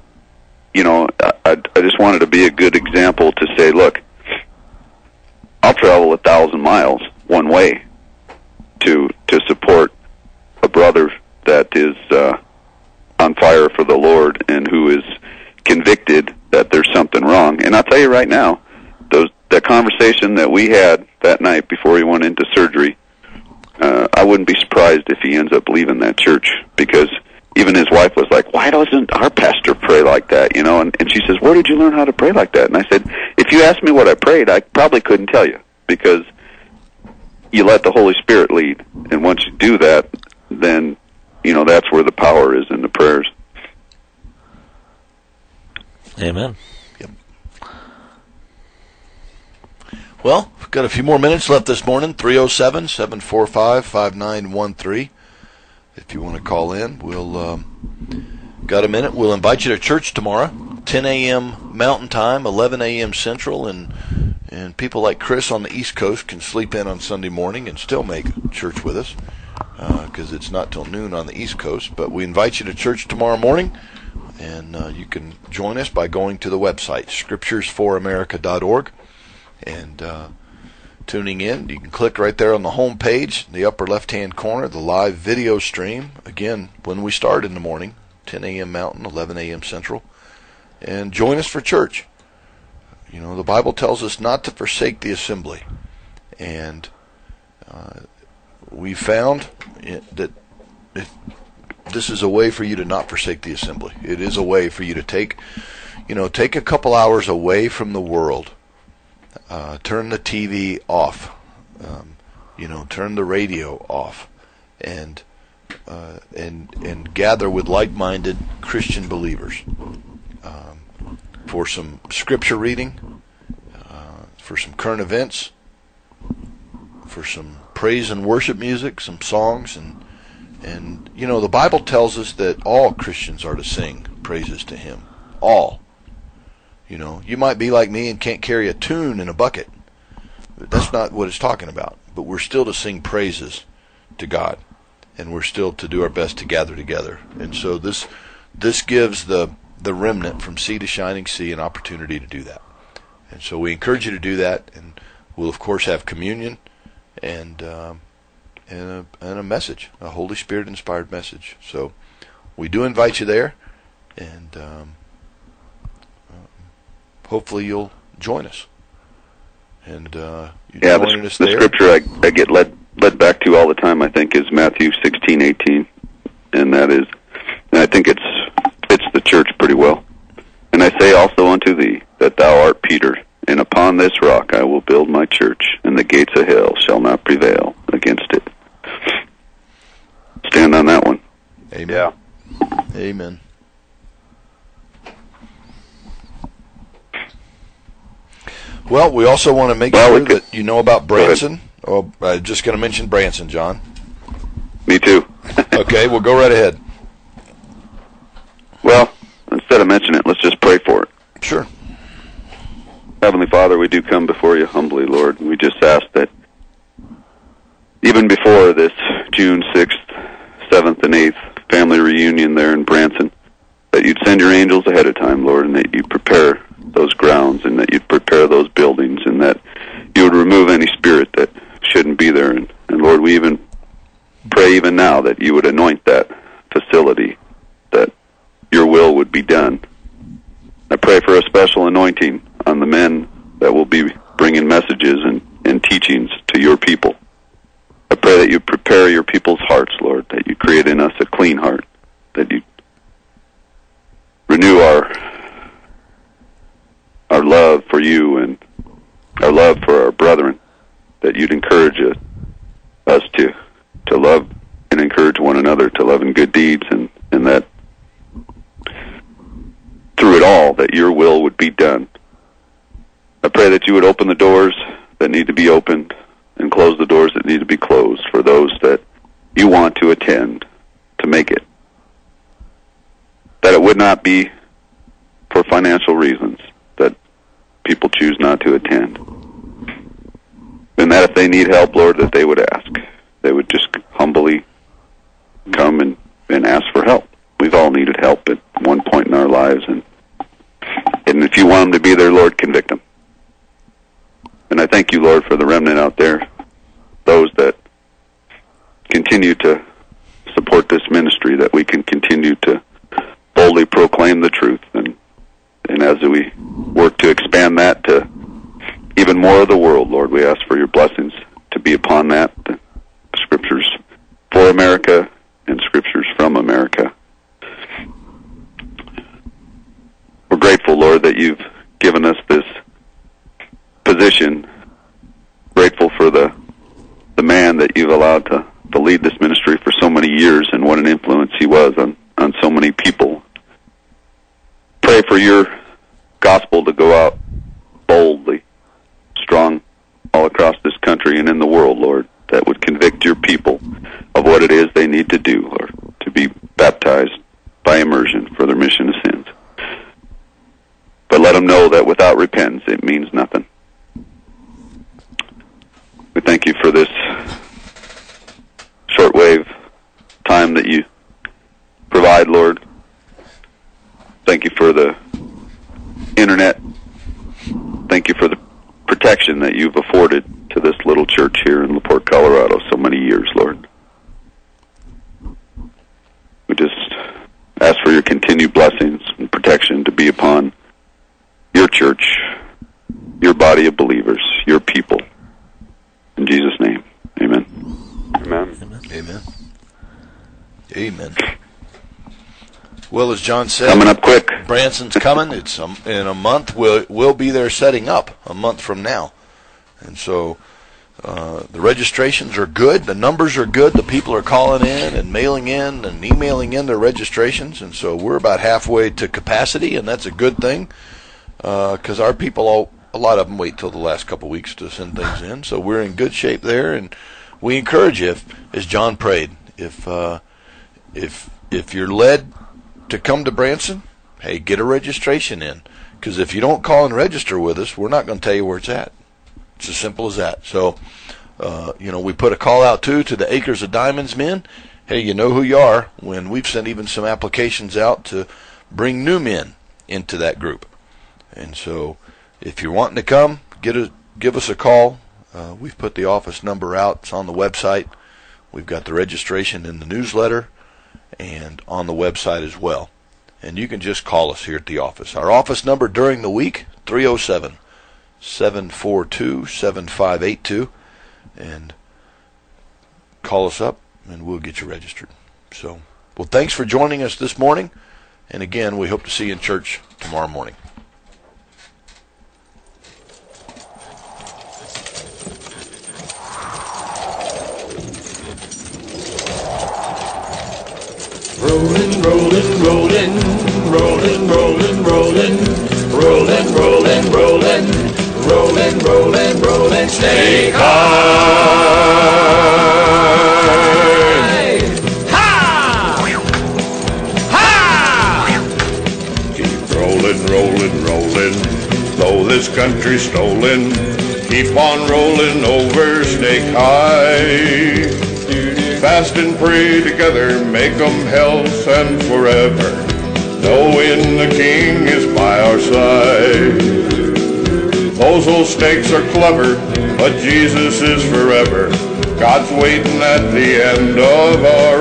you know, I, I just wanted to be a good example to say, look, I'll travel a thousand miles one way to to support a brother that is uh, on fire for the Lord and who is convicted that there's something wrong. And I'll tell you right now, those that conversation that we had that night before he went into surgery, uh, I wouldn't be surprised if he ends up leaving that church, because even his wife was like, why doesn't our pastor pray like that? You know, and, and she says, where did you learn how to pray like that? And I said, if you asked me what I prayed, I probably couldn't tell you, because you let the Holy Spirit lead. And once you do that, then, you know, that's where the power is in the prayers. Amen. Yep. Well, we've got a few more minutes left this morning. three oh seven, seven four five, five nine one three. If you want to call in, we'll um, got a minute. We'll invite you to church tomorrow, ten a.m. Mountain Time, eleven a.m. Central, and and people like Chris on the East Coast can sleep in on Sunday morning and still make church with us, because uh, it's not till noon on the East Coast. But we invite you to church tomorrow morning, and uh, you can join us by going to the website, scriptures for america dot org, and uh, tuning in. You can click right there on the home page, the upper left-hand corner, the live video stream. Again, when we start in the morning, ten a.m. Mountain, eleven a.m. Central, and join us for church. You know, the Bible tells us not to forsake the assembly, and uh, we found it, that if this is a way for you to not forsake the assembly. It is a way for you to take, you know, take a couple hours away from the world. Uh, turn the T V off. Um, you know, turn the radio off, and uh, and and gather with like-minded Christian believers um, for some scripture reading, uh, for some current events, for some praise and worship music, some songs, and and you know, the Bible tells us that all Christians are to sing praises to Him. All. You know, you might be like me and can't carry a tune in a bucket. That's not what it's talking about. But we're still to sing praises to God, and we're still to do our best to gather together. And so this this gives the the remnant from sea to shining sea an opportunity to do that. And so we encourage you to do that, and we'll of course have communion and um, and a, and a message, a Holy Spirit inspired message. So we do invite you there, and um, hopefully you'll join us. And uh, you yeah, joining the, us the there. scripture I, I get led led back to all the time, I think, is Matthew sixteen eighteen, and that is, and I think it's fits the church pretty well. And I say also unto thee that thou art Peter, and upon this rock I will build my church, and the gates of hell shall not prevail against it. Stand on that one. Amen. Yeah. Amen. Well, we also want to make well, sure we could, that you know about Branson. Oh, I'm just going to mention Branson, John. Me too. Okay, well, go right ahead. Well, instead of mentioning it, let's just pray for it. Sure. Heavenly Father, we do come before you humbly, Lord, and we just ask that even before this June sixth, seventh, and eighth family reunion there in Branson, that you'd send your angels ahead of time, Lord, and that you'd prepare those grounds, and that you'd prepare those buildings, and that you would remove any spirit that shouldn't be there. And, and Lord, we even pray even now that you would anoint that facility, that your will would be done. I pray for a special anointing on the men that will be bringing messages and, and teachings to your people. I pray that you prepare your people's hearts, Lord, that you create in us a clean heart, that you renew our our love for you and our love for our brethren, that you'd encourage us, us to to love and encourage one another to love in good deeds, and, and that through it all, that your will would be done. I pray that you would open the doors that need to be opened and close the doors that need to be closed for those that you want to attend to make it. That it would not be for financial reasons that people choose not to attend. And that if they need help, Lord, that they would ask. They would just humbly come and, and ask for help. We've all needed help at one point in our lives, and and if you want them to be there, Lord, convict them. And I thank you, Lord, for the remnant out there those that continue to support this ministry, that we can continue to boldly proclaim the truth. And, and as we work to expand that to even more of the world, Lord, we ask for your blessings to be upon that. The scriptures for America and scriptures from America. We're grateful, Lord, that you've given us this position. Grateful for the the man that you've allowed to, to lead this ministry for so many years, and what an influence he was on, on so many people. Pray for your gospel to go out boldly, strong, all across this country and in the world, Lord, that would convict your people of what it is they need to do, Lord, to be baptized by immersion for their remission of sins. But let them know that without repentance, it means nothing. We thank you for this shortwave time that you provide, Lord. Thank you for the internet. Thank you for the protection that you've afforded to this little church here in LaPorte, Colorado, so many years, Lord. We just ask for your continued blessings and protection to be upon your church, your body of believers, your people. In Jesus' name, amen. Amen. Amen. Amen. Amen. Well, as John said, coming up quick. Branson's coming. It's um, in a month. We'll we'll be there setting up a month from now, and so uh, the registrations are good. The numbers are good. The people are calling in and mailing in and emailing in their registrations, and so we're about halfway to capacity, and that's a good thing because uh, our people, all, a lot of them wait till the last couple of weeks to send things in. So we're in good shape there, and we encourage you, if, as John prayed, if uh, if if you're led to come to Branson, hey, get a registration in. Because if you don't call and register with us, we're not going to tell you where it's at. It's as simple as that. So, uh, you know, we put a call out, too, to the Acres of Diamonds men. Hey, you know who you are, when we've sent even some applications out to bring new men into that group. And so if you're wanting to come, get a, give us a call. Uh, we've put the office number out. It's on the website. We've got the registration in the newsletter and on the website as well. And you can just call us here at the office. Our office number during the week, three oh seven, seven four two, seven five eight two. And call us up and we'll get you registered. So, well, thanks for joining us this morning. And again, we hope to see you in church tomorrow morning. Rolling, rolling, rolling, rolling, rolling, rolling, rolling, rolling, rolling, rolling, rolling, rolling, snake high. Ha! Ha! Keep rolling, rolling, rolling, though this country's stolen, keep on rolling over Snake High. Fast and pray together, make 'em health and forever, knowing the King is by our side. Those old snakes are clever, but Jesus is forever. God's waiting at the end of our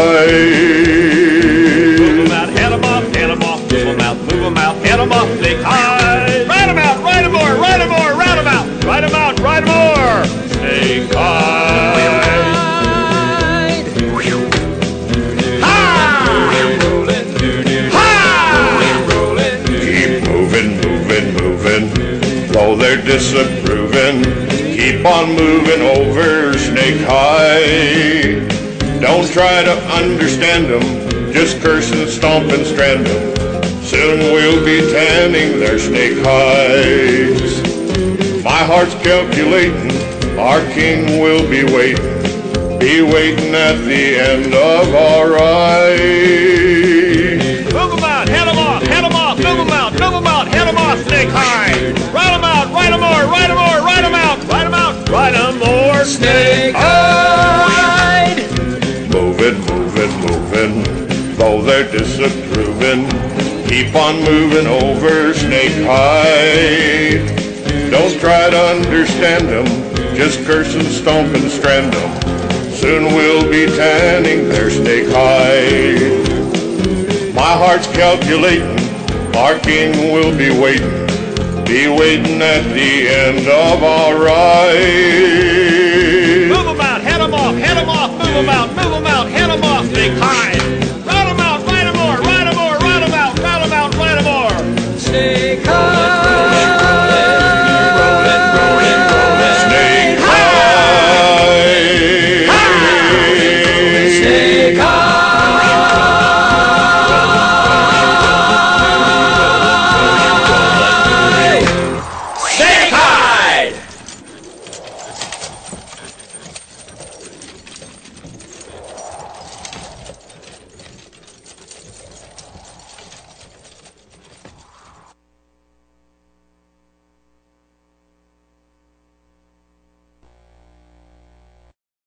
ride. Move 'em out, head 'em off, head 'em off, move 'em out, move 'em out, head 'em off, Snake High. Ride 'em out, ride 'em more, ride 'em more, ride 'em out, ride 'em out, ride 'em more, Snake High. Though they're disapproving, keep on moving over Snake High. Don't try to understand them, just curse and stomp and strand them. Soon we'll be tanning their snake hides. My heart's calculating, our King will be waiting, be waiting at the end of our ride. Move 'em out, head 'em off, head 'em off, move 'em out, move 'em out, head 'em off, Snake High. Ride 'em out, ride 'em more, ride 'em more, ride 'em out, ride 'em out, ride 'em more, Snake High. Moving, moving, moving, though they're disapproving, keep on moving over Snake High. Don't try to understand them, just curse and stomp and strand them. Soon we'll be tanning their snake hide. My heart's calculating, our king will be waiting, be waiting at the end of our ride. Move them out, head them off, head them off, move them out.